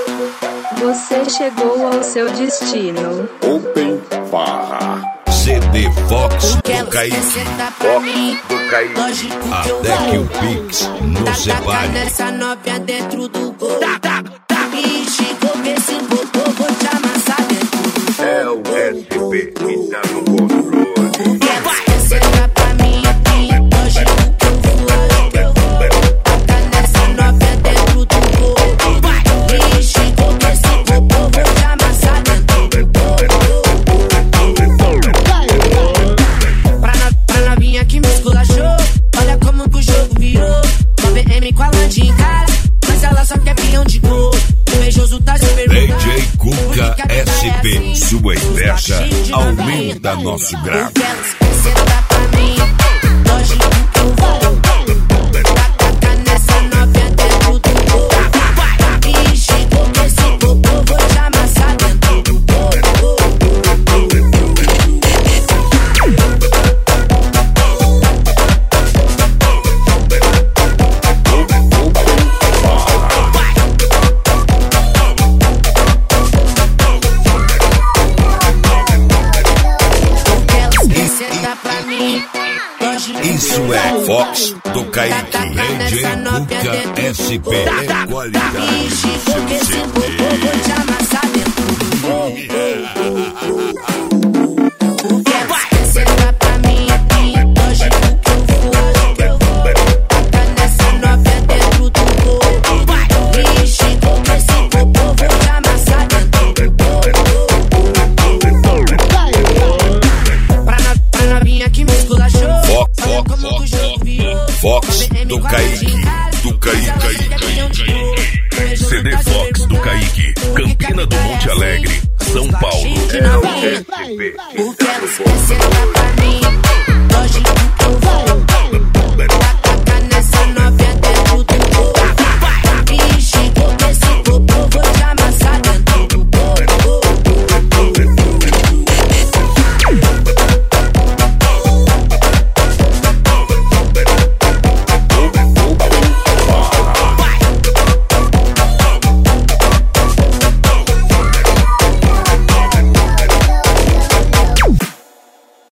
Você chegou ao seu destino. Open Barra. CD Fox do Kaique. Até que o Pix não separe. Nessa novinha dentro do gol. E chegou esse botão, vou te amassar dentro. É o SP que tá no controle. Senta pra mim aqui, hoje o que eu vou. Tá nessa novinha dentro do gol. E chegou esse botão, vou te amassar dentro. Pra novinha que me esculachou, olha como que o jogo virou. Uma BM com a landinha em cara, mas ela só quer pinhão de gol. O beijoso tá se perguntando. DJ Cuca SP, sua inveja aumenta nosso grau. Senta pra mim, hoje o que eu vou. Tá nessa novinha dentro do gol. E chegou esse botão, vou te amassar dentro do gol. Isso é Fox do Kaique. DJ Cuca SP é qualidade do seu CD. Vou te amassar dentro do gol. Senta pra mim aqui, hoje o que eu vou. Tá nessa novinha dentro do gol. E chegou esse botão, vou te amassar dentro do gol. Pra novinha que me esculachou. Fox do Kaique. CD Fox do Kaique. Campina do Monte Alegre, São Paulo. É o SP que tá no controle. Senta pra mim.